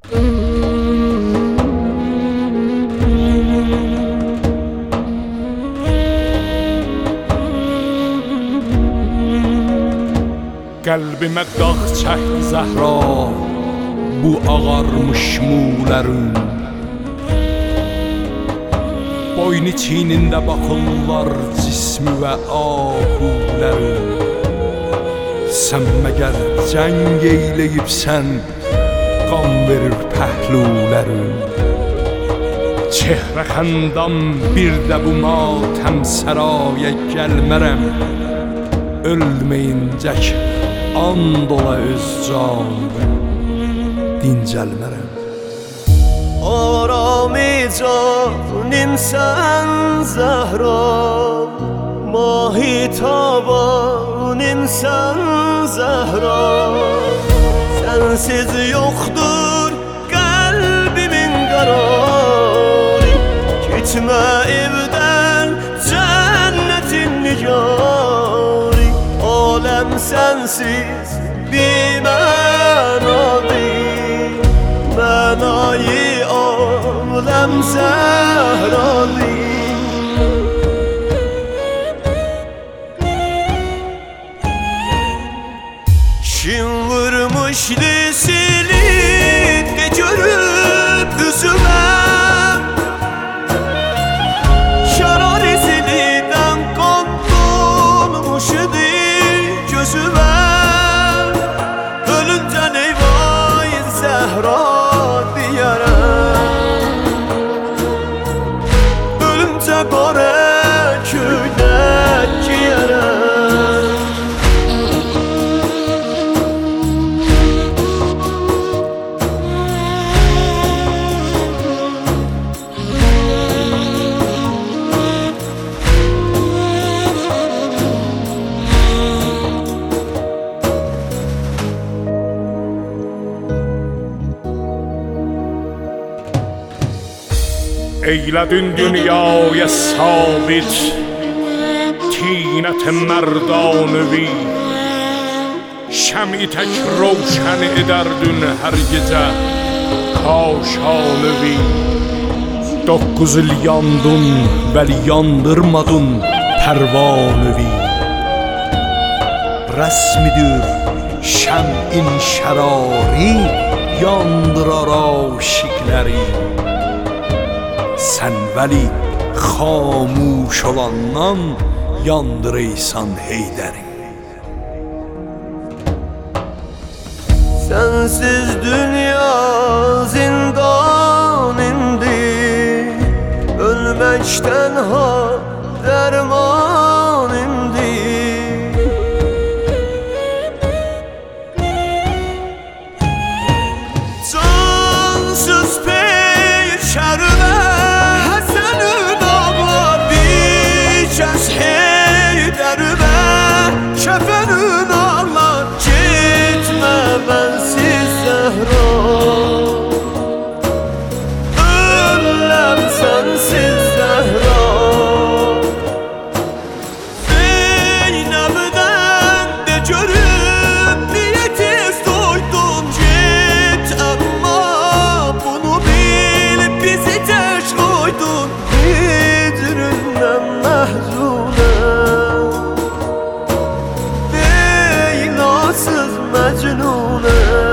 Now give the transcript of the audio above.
Qəlbimə dağ çəkdi Zəhra bu ağarmış mulərin. Boynu çiynində baxırlar cismi və ahulərin. Sən məgər cəng eyləyibsən, qan verir pəhlulərin. Çehrə xəndam bir də bu matəm səraya gəlmərəm. Ölməyincək and ola öz canımı dincəlmərəm. Arami canimsən Zəhra, mahitabanimsən Zəhra. Sənsiz yoxdur qəlbimin qararı, gitmə evdən cənnətin nigarı. Aləm sənsiz bimənadır, mənayı aləm Zəhradır. Kim vurmuş lisili de görüp üzümə, şarar iziliden qan dolmuş idi gözümə. Ölüncən eyvay Zəhra deyərəm, ölüncə qara köynək giyərəm. Eylədin dünyaya sabit tinət mərdanəvi, şəmi tək roşən edərdün hər gecə kaşanəvi. 9 il yandın vəli yandırmadın pərvanəvi. Rəsmidir şəmin şərari, yandırar aşiqləri. Sən vəli xamuş olandan yandırıysan Heydəri. Sensiz dünya zindan indi, ölməkdən ha dərman indi. Cansız peşərvə şəfərin ağlar, gitmə mənsiz Zəhra. Öləm sənsiz Zəhra. Zeynəbdən de görüb niyə tez doydun, git amma bunu bil, bizi tək qoydun. Hicrindən məhzunəm, Məcnunəm.